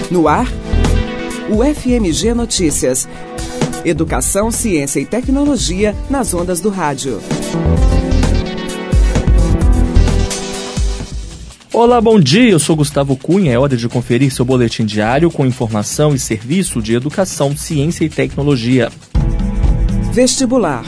No ar, o FMG Notícias. Educação, ciência e tecnologia nas ondas do rádio. Olá, bom dia, eu sou Gustavo Cunha, é hora de conferir seu boletim diário com informação e serviço de educação, ciência e tecnologia. Vestibular.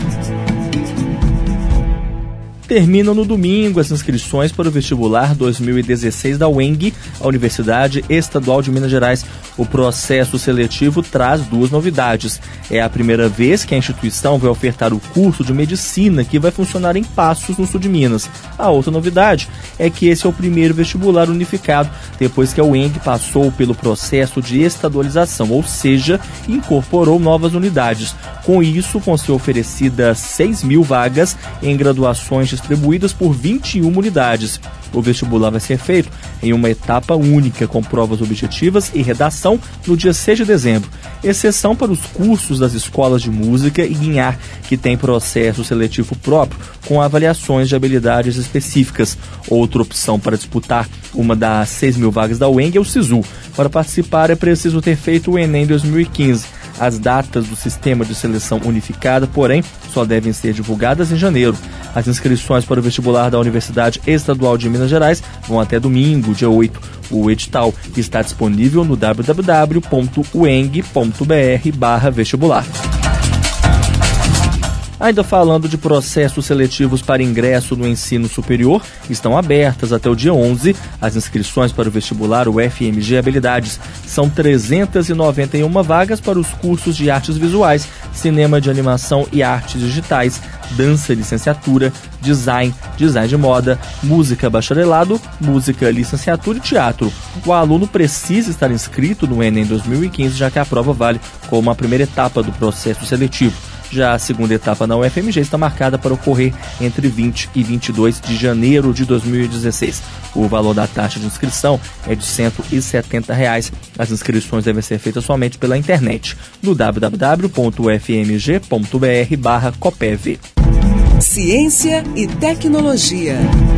Terminam no domingo as inscrições para o vestibular 2016 da UENG, a Universidade Estadual de Minas Gerais. O processo seletivo traz duas novidades. É a primeira vez que a instituição vai ofertar o curso de medicina que vai funcionar em Passos, no sul de Minas. A outra novidade é que esse é o primeiro vestibular unificado, depois que a UENG passou pelo processo de estadualização, ou seja, incorporou novas unidades. Com isso, vão ser oferecidas 6.000 vagas em graduações distribuídas por 21 unidades. O vestibular vai ser feito em uma etapa única, com provas objetivas e redação no dia 6 de dezembro, exceção para os cursos das escolas de música e guinhar, que tem processo seletivo próprio, com avaliações de habilidades específicas. Outra opção para disputar uma das 6.000 vagas da UENG é o SISU. Para participar é preciso ter feito o Enem 2015. As datas do sistema de seleção unificada, porém, só devem ser divulgadas em janeiro. As inscrições para o vestibular da Universidade Estadual de Minas Gerais vão até domingo, dia 8. O edital está disponível no www.ueng.br/vestibular. Ainda falando de processos seletivos para ingresso no ensino superior, estão abertas até o dia 11 as inscrições para o vestibular UFMG Habilidades. São 391 vagas para os cursos de artes visuais, cinema de animação e artes digitais, dança licenciatura, design de moda, música bacharelado, música licenciatura e teatro. O aluno precisa estar inscrito no Enem 2015, já que a prova vale como a primeira etapa do processo seletivo. Já a segunda etapa na UFMG está marcada para ocorrer entre 20 e 22 de janeiro de 2016. O valor da taxa de inscrição é de R$ 170. As inscrições devem ser feitas somente pela internet, no www.ufmg.br/copev. Ciência e tecnologia.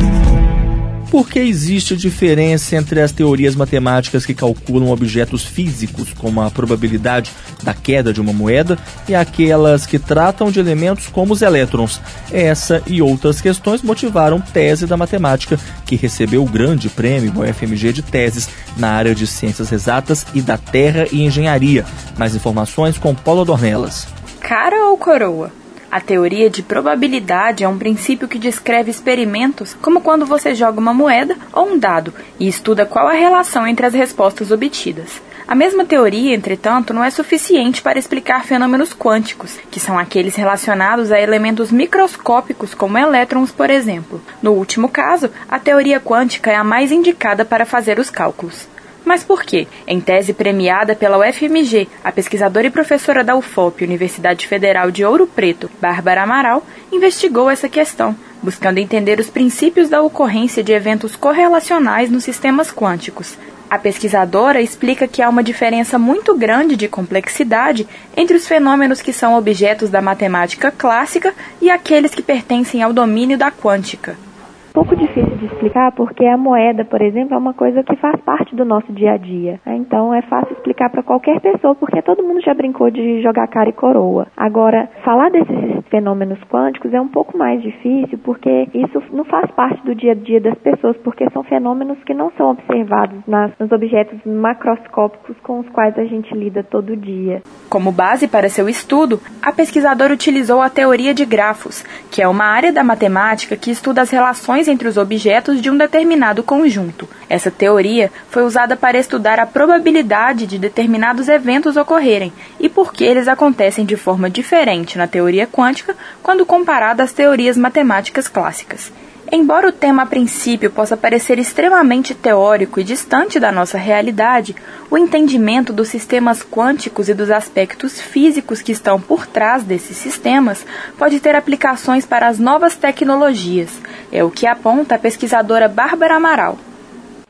Por que existe diferença entre as teorias matemáticas que calculam objetos físicos, como a probabilidade da queda de uma moeda, e aquelas que tratam de elementos como os elétrons? Essa e outras questões motivaram Tese da Matemática, que recebeu o grande prêmio UFMG de teses na área de ciências exatas e da terra e engenharia. Mais informações com Paula Dornelas. Cara ou coroa? A teoria de probabilidade é um princípio que descreve experimentos, como quando você joga uma moeda ou um dado e estuda qual a relação entre as respostas obtidas. A mesma teoria, entretanto, não é suficiente para explicar fenômenos quânticos, que são aqueles relacionados a elementos microscópicos como elétrons, por exemplo. No último caso, a teoria quântica é a mais indicada para fazer os cálculos. Mas por quê? Em tese premiada pela UFMG, a pesquisadora e professora da UFOP, Universidade Federal de Ouro Preto, Bárbara Amaral, investigou essa questão, buscando entender os princípios da ocorrência de eventos correlacionais nos sistemas quânticos. A pesquisadora explica que há uma diferença muito grande de complexidade entre os fenômenos que são objetos da matemática clássica e aqueles que pertencem ao domínio da quântica. Um pouco difícil de explicar porque a moeda, por exemplo, é uma coisa que faz parte do nosso dia a dia. Então é fácil explicar para qualquer pessoa porque todo mundo já brincou de jogar cara e coroa. Agora, falar desses fenômenos quânticos é um pouco mais difícil porque isso não faz parte do dia a dia das pessoas, porque são fenômenos que não são observados nos objetos macroscópicos com os quais a gente lida todo dia. Como base para seu estudo, a pesquisadora utilizou a teoria de grafos, que é uma área da matemática que estuda as relações entre os objetos de um determinado conjunto. Essa teoria foi usada para estudar a probabilidade de determinados eventos ocorrerem e por que eles acontecem de forma diferente na teoria quântica quando comparado às teorias matemáticas clássicas. Embora o tema a princípio possa parecer extremamente teórico e distante da nossa realidade, o entendimento dos sistemas quânticos e dos aspectos físicos que estão por trás desses sistemas pode ter aplicações para as novas tecnologias. É o que aponta a pesquisadora Bárbara Amaral.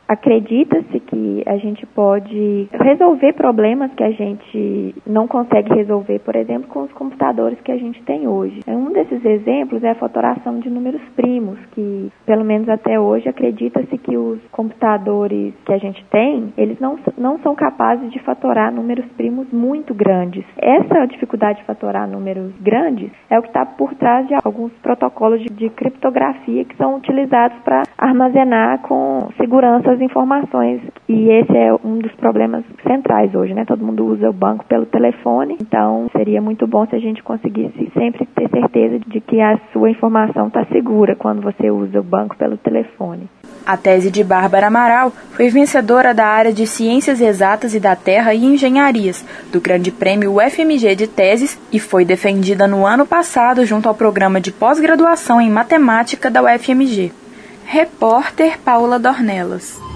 Acredita-se que a gente pode resolver problemas que a gente não consegue resolver, por exemplo, com os computadores que a gente tem hoje. Um desses exemplos é a fatoração de números primos, que, pelo menos até hoje, acredita-se que os computadores que a gente tem, eles não são capazes de fatorar números primos muito grandes. Essa dificuldade de fatorar números grandes é o que está por trás de alguns protocolos de criptografia que são utilizados para armazenar com segurança as informações, e esse é um dos problemas centrais hoje, né? Todo mundo usa o banco pelo telefone, então seria muito bom se a gente conseguisse sempre ter certeza de que a sua informação está segura quando você usa o banco pelo telefone. A tese de Bárbara Amaral foi vencedora da área de Ciências Exatas e da Terra e Engenharias, do Grande Prêmio UFMG de Teses, e foi defendida no ano passado junto ao programa de pós-graduação em Matemática da UFMG. Repórter Paula Dornelas.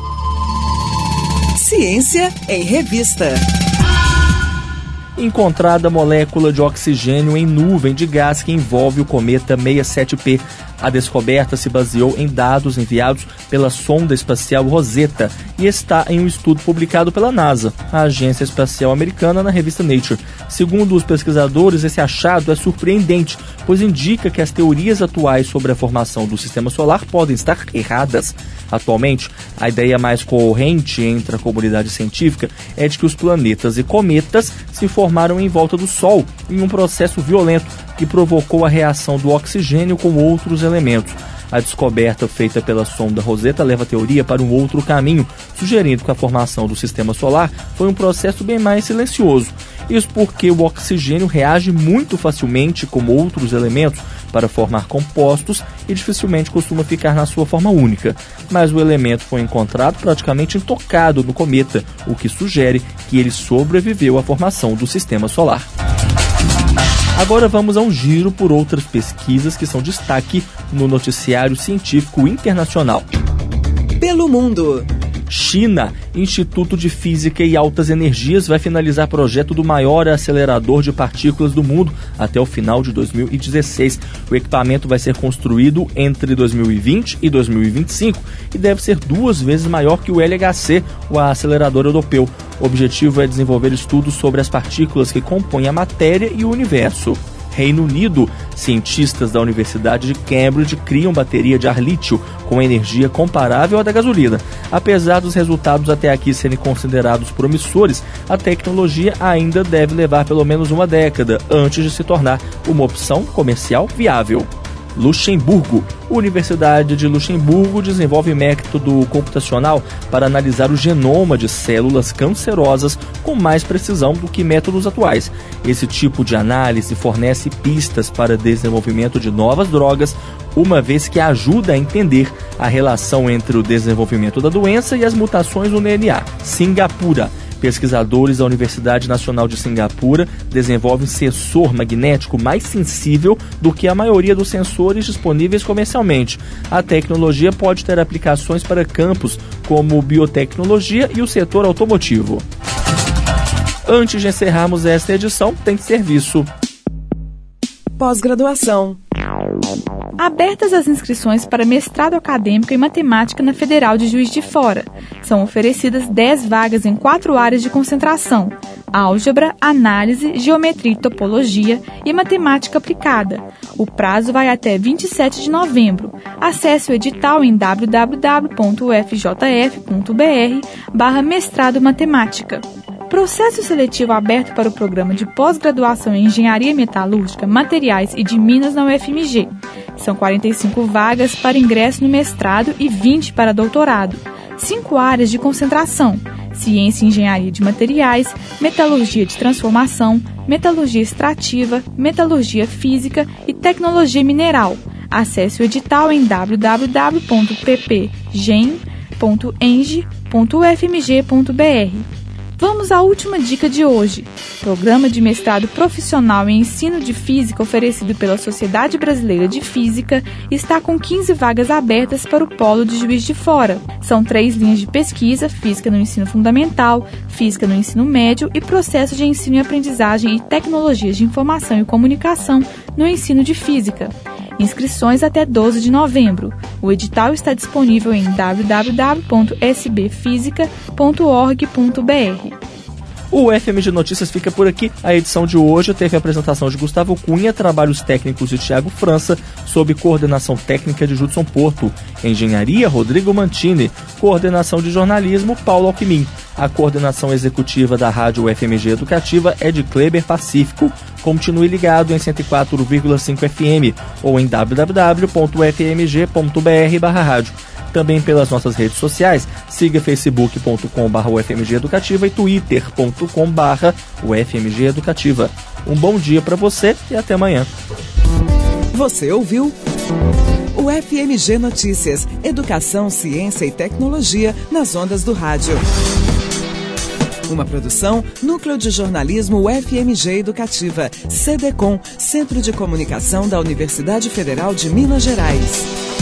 Ciência em Revista. Encontrada molécula de oxigênio em nuvem de gás que envolve o cometa 67P. A descoberta se baseou em dados enviados pela sonda espacial Rosetta e está em um estudo publicado pela NASA, a agência espacial americana, na revista Nature. Segundo os pesquisadores, esse achado é surpreendente, pois indica que as teorias atuais sobre a formação do sistema solar podem estar erradas. Atualmente, a ideia mais corrente entre a comunidade científica é de que os planetas e cometas se formaram em volta do Sol, em um processo violento que provocou a reação do oxigênio com outros elementos. A descoberta feita pela sonda Rosetta leva a teoria para um outro caminho, sugerindo que a formação do sistema solar foi um processo bem mais silencioso. Isso porque o oxigênio reage muito facilmente com outros elementos para formar compostos e dificilmente costuma ficar na sua forma única. Mas o elemento foi encontrado praticamente intocado no cometa, o que sugere que ele sobreviveu à formação do sistema solar. Agora vamos a um giro por outras pesquisas que são destaque no noticiário científico internacional. Pelo mundo. China, Instituto de Física e Altas Energias vai finalizar projeto do maior acelerador de partículas do mundo até o final de 2016. O equipamento vai ser construído entre 2020 e 2025 e deve ser 2 vezes maior que o LHC, o acelerador europeu. O objetivo é desenvolver estudos sobre as partículas que compõem a matéria e o universo. Reino Unido, cientistas da Universidade de Cambridge criam bateria de ar lítio com energia comparável à da gasolina. Apesar dos resultados até aqui serem considerados promissores, a tecnologia ainda deve levar pelo menos uma década antes de se tornar uma opção comercial viável. Luxemburgo. A Universidade de Luxemburgo desenvolve método computacional para analisar o genoma de células cancerosas com mais precisão do que métodos atuais. Esse tipo de análise fornece pistas para desenvolvimento de novas drogas, uma vez que ajuda a entender a relação entre o desenvolvimento da doença e as mutações no DNA. Singapura. Pesquisadores da Universidade Nacional de Singapura desenvolvem um sensor magnético mais sensível do que a maioria dos sensores disponíveis comercialmente. A tecnologia pode ter aplicações para campos como biotecnologia e o setor automotivo. Antes de encerrarmos esta edição, tem serviço. Pós-graduação. Abertas as inscrições para mestrado acadêmico em matemática na Federal de Juiz de Fora. São oferecidas 10 vagas em 4 áreas de concentração: álgebra, análise, geometria e topologia e matemática aplicada. O prazo vai até 27 de novembro. Acesse o edital em www.ufjf.br/mestrado matemática. Processo seletivo aberto para o programa de pós-graduação em Engenharia Metalúrgica, Materiais e de Minas na UFMG. São 45 vagas para ingresso no mestrado e 20 para doutorado. 5 áreas de concentração: Ciência e Engenharia de Materiais, Metalurgia de Transformação, Metalurgia Extrativa, Metalurgia Física e Tecnologia Mineral. Acesse o edital em www.ppgen.eng.ufmg.br. Vamos à última dica de hoje. Programa de mestrado profissional em ensino de física oferecido pela Sociedade Brasileira de Física está com 15 vagas abertas para o Polo de Juiz de Fora. São 3 linhas de pesquisa: Física no Ensino Fundamental, Física no Ensino Médio e Processo de Ensino e Aprendizagem e Tecnologias de Informação e Comunicação no Ensino de Física. Inscrições até 12 de novembro. O edital está disponível em www.sbfisica.org.br. O FMG Notícias fica por aqui. A edição de hoje teve a apresentação de Gustavo Cunha, trabalhos técnicos de Thiago França, sob coordenação técnica de Judson Porto. Engenharia, Rodrigo Mantini. Coordenação de jornalismo, Paulo Alquimim. A coordenação executiva da Rádio FMG Educativa é de Kleber Pacífico. Continue ligado em 104,5 FM ou em www.fmg.br/rádio. Também pelas nossas redes sociais, siga facebook.com/UFMG Educativa e twitter.com/UFMG Educativa. Um bom dia para você e até amanhã. Você ouviu o FMG Notícias, Educação, Ciência e Tecnologia nas ondas do rádio. Uma produção, Núcleo de Jornalismo UFMG Educativa, CDCom, Centro de Comunicação da Universidade Federal de Minas Gerais.